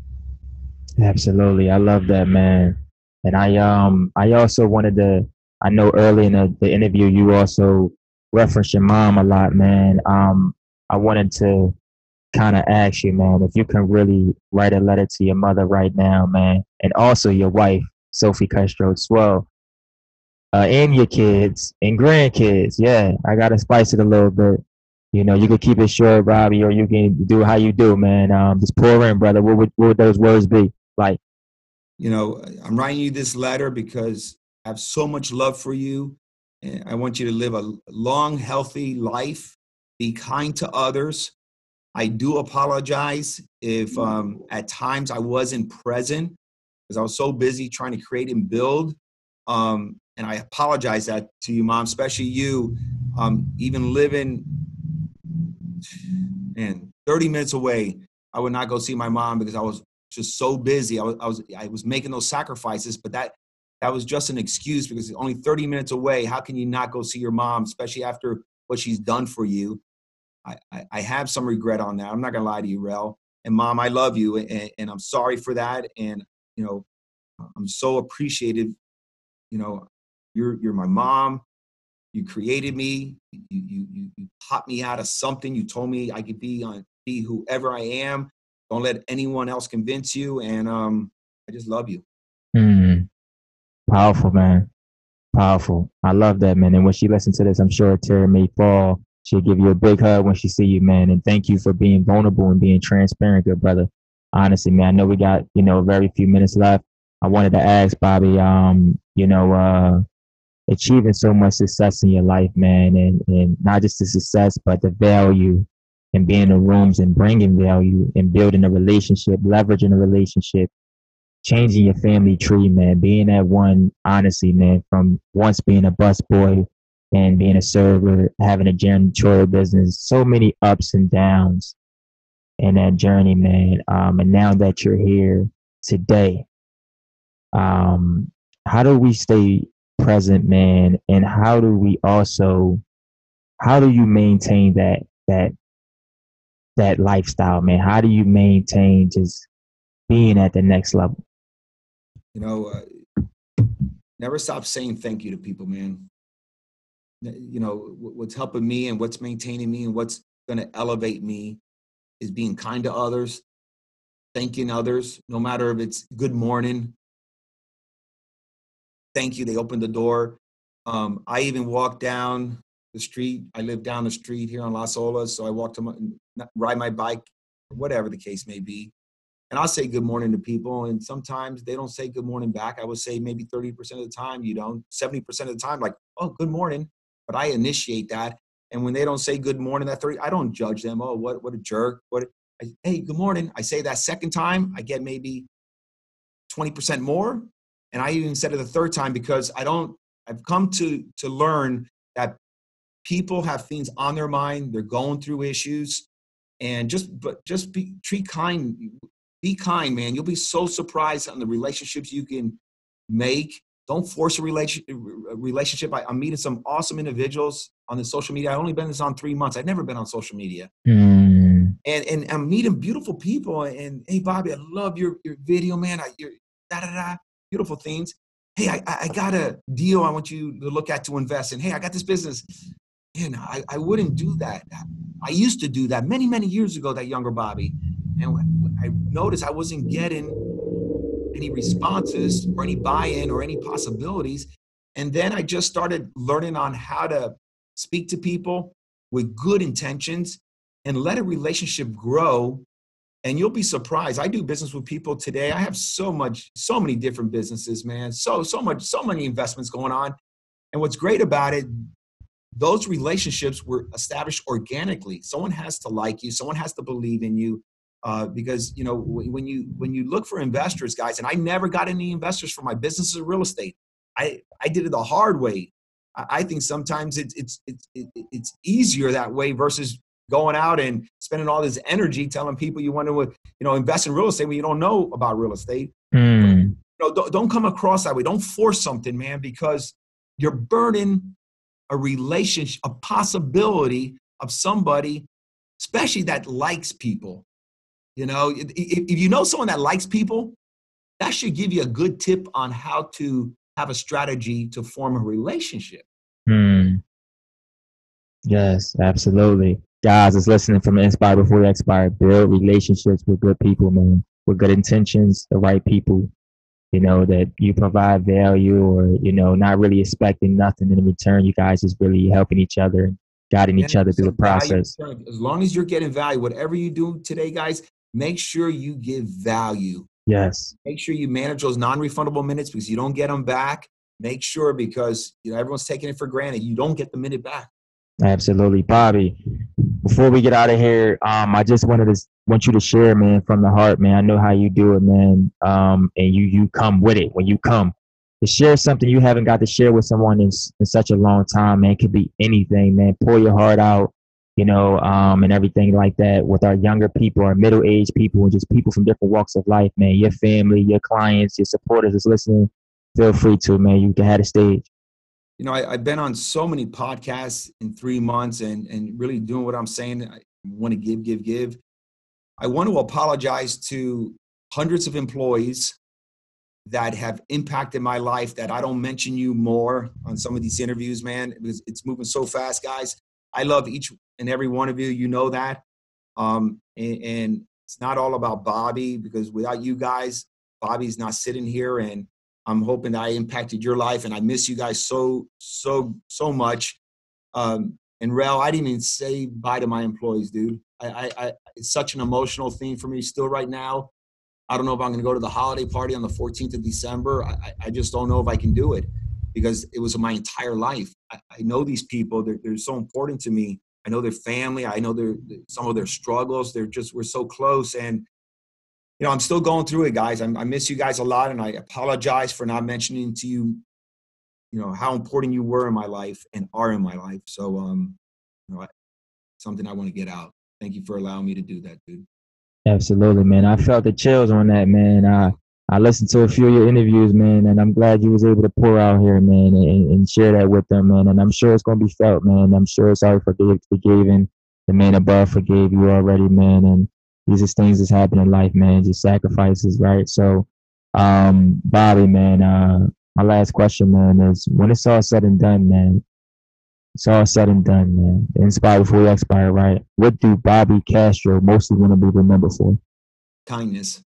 Absolutely. I love that, man. And I um I also wanted to I know early in the, the interview you also referenced your mom a lot, man. Um I wanted to kind of ask you, man, if you can really write a letter to your mother right now, man, and also your wife, Sophie Castro Swell, uh, and your kids and grandkids. Yeah, I gotta spice it a little bit. You know, you could keep it short, Robbie, or you can do how you do, man. Um, just pour in, brother. What would what would those words be like? You know, I'm writing you this letter because I have so much love for you. And I want you to live a long, healthy life. Be kind to others. I do apologize if um, at times I wasn't present, because I was so busy trying to create and build. Um, and I apologize that to you, Mom, especially you, um, even living, man, thirty minutes away. I would not go see my mom because I was just so busy. I was, I was, I was making those sacrifices, but that, that was just an excuse, because it's only thirty minutes away. How can you not go see your mom, especially after what she's done for you? I, I, I have some regret on that. I'm not gonna lie to you, Rel. And Mom, I love you, and, and I'm sorry for that. And you know, I'm so appreciative. You know, you're you're my mom. You created me. You you you, you taught me out of something. You told me I could be on be whoever I am. Don't let anyone else convince you. And um, I just love you. Mm, powerful, man. Powerful. I love that, man. And when she listens to this, I'm sure a tear may fall. She'll give you a big hug when she see you, man. And thank you for being vulnerable and being transparent, good brother. Honestly, man, I know we got, you know, very few minutes left. I wanted to ask Bobby, um, you know, uh, achieving so much success in your life, man, and, and not just the success, but the value and being in the rooms and bringing value and building a relationship, leveraging a relationship, changing your family tree, man, being that one, honestly, man, from once being a busboy and being a server, having a janitorial business, so many ups and downs in that journey, man. Um, and now that you're here today, um, how do we stay present, man? And how do we also, how do you maintain that, that, that lifestyle, man? How do you maintain just being at the next level? You know, uh, never stop saying thank you to people, man. You know, what's helping me and what's maintaining me and what's going to elevate me is being kind to others, thanking others, no matter if it's good morning, thank you, they opened the door. Um, I even walked down the street. I live down the street here on Las Olas, so I walk to my, ride my bike, whatever the case may be. And I'll say good morning to people, and sometimes they don't say good morning back. I would say maybe thirty percent of the time you don't, seventy percent of the time, like, oh, good morning. But I initiate that. And when they don't say good morning that three, I don't judge them. Oh, what, what a jerk. What, I, hey, good morning. I say that second time, I get maybe twenty percent more. And I even said it the third time because I don't, I've come to, to learn that people have things on their mind. They're going through issues, and just, but just be, treat kind, be kind, man. You'll be so surprised on the relationships you can make. Don't force a relation, a relationship. I, I'm meeting some awesome individuals on the social media. I've only been this on three months. I've never been on social media. Mm. And, and I'm meeting beautiful people. And, hey, Bobby, I love your, your video, man. I, you're, da, da, da, beautiful things. Hey, I, I got a deal I want you to look at to invest in. Hey, I got this business. Man, I, I wouldn't do that. I used to do that many, many years ago, that younger Bobby. And I noticed I wasn't getting any responses or any buy-in or any possibilities. And then I just started learning on how to speak to people with good intentions and let a relationship grow. And you'll be surprised. I do business with people today. I have so much, so many different businesses, man. So, so much, so many investments going on. And what's great about it, those relationships were established organically. Someone has to like you. Someone has to believe in you. Uh, because, you know, when you when you look for investors, guys, and I never got any investors for my business of real estate. I, I did it the hard way. I, I think sometimes it's it's it's it's easier that way versus going out and spending all this energy telling people you want to, you know, invest in real estate when you don't know about real estate. Mm. You know, don't, don't come across that way. Don't force something, man, because you're burning a relationship, a possibility of somebody, especially that likes people. You know, if, if you know someone that likes people, that should give you a good tip on how to have a strategy to form a relationship. Mm. Yes, absolutely. Guys, is listening from Inspire Before You Expire. Build relationships with good people, man, with good intentions, the right people, you know, that you provide value or, you know, not really expecting nothing in return. You guys just really helping each other and guiding each other through the process. As long as you're getting value, whatever you do today, guys, make sure you give value. Yes. Make sure you manage those non-refundable minutes because you don't get them back. Make sure, because, you know, everyone's taking it for granted. You don't get the minute back. Absolutely. Bobby, before we get out of here, um, I just wanted to want you to share, man, from the heart, man. I know how you do it, man. Um, and you you come with it when you come. To share something you haven't got to share with someone in, in such a long time, man. It could be anything, man. Pour your heart out, you know, um, and everything like that with our younger people, our middle-aged people, and just people from different walks of life, man. Your family, your clients, your supporters is listening. Feel free to, man. You can have the stage. You know, I, I've been on so many podcasts in three months and, and really doing what I'm saying. I want to give, give, give. I want to apologize to hundreds of employees that have impacted my life that I don't mention you more on some of these interviews, man, because it's moving so fast, guys. I love each and every one of you. You know that. Um, and, and it's not all about Bobby, because without you guys, Bobby's not sitting here, and I'm hoping that I impacted your life, and I miss you guys so, so, so much. Um, and Rel, I didn't even say bye to my employees, dude. I, I, I, it's such an emotional thing for me still right now. I don't know if I'm going to go to the holiday party on the fourteenth of December. I, I just don't know if I can do it, because it was my entire life. I, I know these people. They're, they're so important to me. I know their family. I know their, some of their struggles. They're just, we're so close. And, you know, I'm still going through it, guys. I'm, I miss you guys a lot, and I apologize for not mentioning to you, you know, how important you were in my life and are in my life. So, um, you know, something I want to get out. Thank you for allowing me to do that, dude. Absolutely, man. I felt the chills on that, man. I I listened to a few of your interviews, man, and I'm glad you was able to pour out here, man, and, and share that with them, man. And I'm sure it's gonna be felt, man. I'm sure it's already forgave, forgiven. The man above forgave you already, man. And these are things that's happen in life, man. Just sacrifices, right? So, um, Bobby, man, uh, my last question, man, is when it's all said and done, man. It's all said and done, man. Inspire Before You Expire, right? What do Bobby Castro mostly want to be remembered for? Kindness.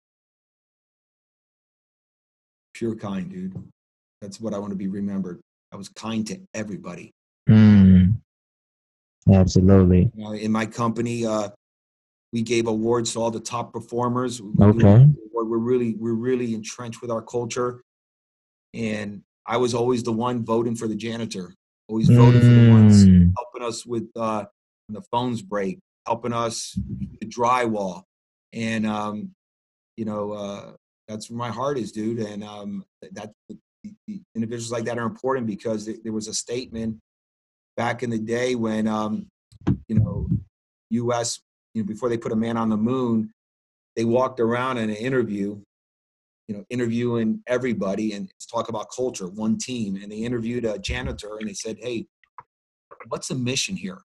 Pure kind, dude. That's what I want to be remembered. I was kind to everybody. Mm, absolutely. You know, in my company, uh, we gave awards to all the top performers. We okay. We're really, we're really entrenched with our culture. And I was always the one voting for the janitor, always voting mm. for the ones helping us with uh, when the phones break, helping us with the drywall. And, um, you know, uh, that's where my heart is, dude. And um, that the, the individuals like that are important because th- there was a statement back in the day when, um, you know, U S, you know, before they put a man on the moon, they walked around in an interview, you know, interviewing everybody and talk about culture, one team. And they interviewed a janitor and they said, hey, what's the mission here?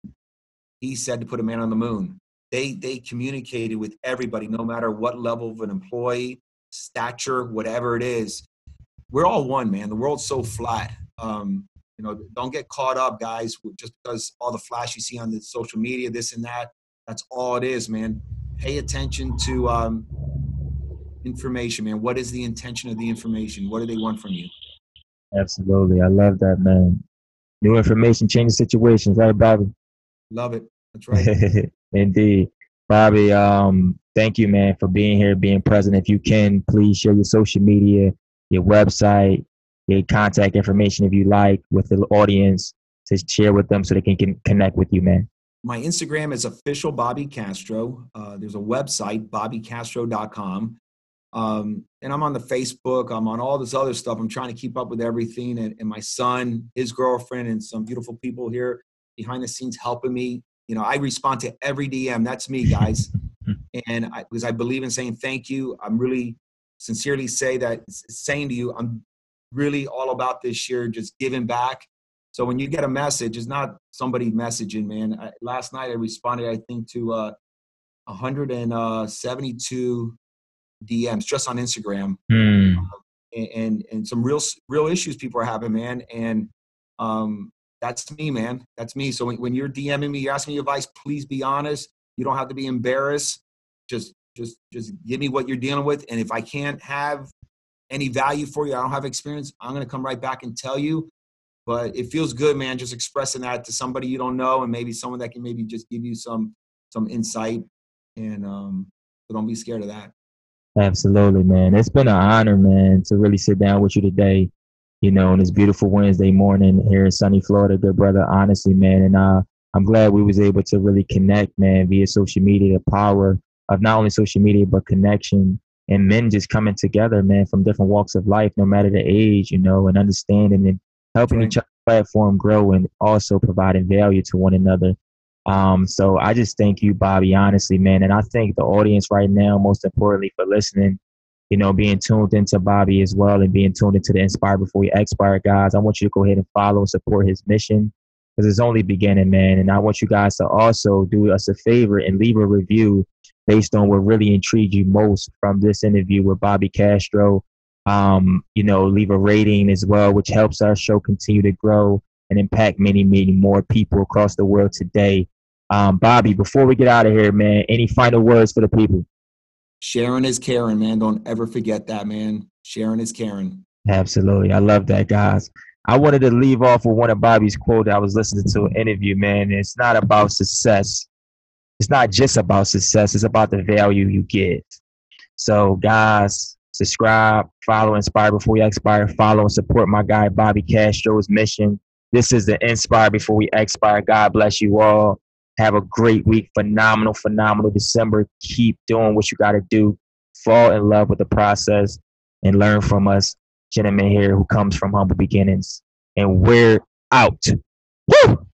He said to put a man on the moon. They they communicated with everybody, no matter what level of an employee, stature, whatever it is. We're all one, man. The world's so flat. Um, you know, don't get caught up, guys, just because all the flash you see on the social media, this and that. That's all it is, man. Pay attention to um, information, man. What is the intention of the information? What do they want from you? Absolutely. I love that, man. New information changes situations, right, Bobby? Love it. That's right. Indeed. Bobby, um, thank you, man, for being here, being present. If you can, please share your social media, your website, your contact information if you like with the audience to share with them so they can, can connect with you, man. My Instagram is official Bobby Castro. Uh, there's a website, bobby castro dot com. Um, and I'm on the Facebook. I'm on all this other stuff. I'm trying to keep up with everything. And, and my son, his girlfriend, and some beautiful people here behind the scenes helping me. You know, I respond to every D M. That's me, guys. And I, because I believe in saying thank you, I'm really sincerely say that saying to you, I'm really all about this year, just giving back. So when you get a message, it's not somebody messaging, man. I, last night I responded, I think, to uh, one hundred seventy-two D Ms just on Instagram, mm. uh, and, and and some real real issues people are having, man. And um, that's me, man. That's me. So when, when you're DMing me, you're asking me advice, please be honest. You don't have to be embarrassed. Just just just give me what you're dealing with, and if I can't have any value for you, I don't have experience, I'm gonna come right back and tell you. But it feels good, man, just expressing that to somebody you don't know, and maybe someone that can maybe just give you some some insight. And um, so don't be scared of that. Absolutely, man. It's been an honor, man, to really sit down with you today, you know, on this beautiful Wednesday morning here in sunny Florida, good brother, honestly, man. And uh, I'm glad we was able to really connect, man, via social media, the power of not only social media, but connection and men just coming together, man, from different walks of life, no matter the age, you know, and understanding and helping right. each other's platform grow and also providing value to one another. Um, so I just thank you, Bobby, honestly, man. And I thank the audience right now, most importantly, for listening, you know, being tuned into Bobby as well and being tuned into the Inspire Before You Expire, guys. I want you to go ahead and follow and support his mission because it's only beginning, man. And I want you guys to also do us a favor and leave a review based on what really intrigued you most from this interview with Bobby Castro. Um, you know, leave a rating as well, which helps our show continue to grow and impact many, many more people across the world today. Um, Bobby, before we get out of here, man, any final words for the people? Sharing is caring, man. Don't ever forget that, man. Sharing is caring. Absolutely. I love that, guys. I wanted to leave off with one of Bobby's quotes. I was listening to an interview, man. It's not about success. It's not just about success. It's about the value you give. So, guys, subscribe, follow Inspire Before We Expire, follow and support my guy, Bobby Castro's mission. This is the Inspire Before We Expire. God bless you all. Have a great week. Phenomenal, phenomenal December. Keep doing what you got to do. Fall in love with the process and learn from us, gentlemen here who comes from humble beginnings. And we're out. Woo!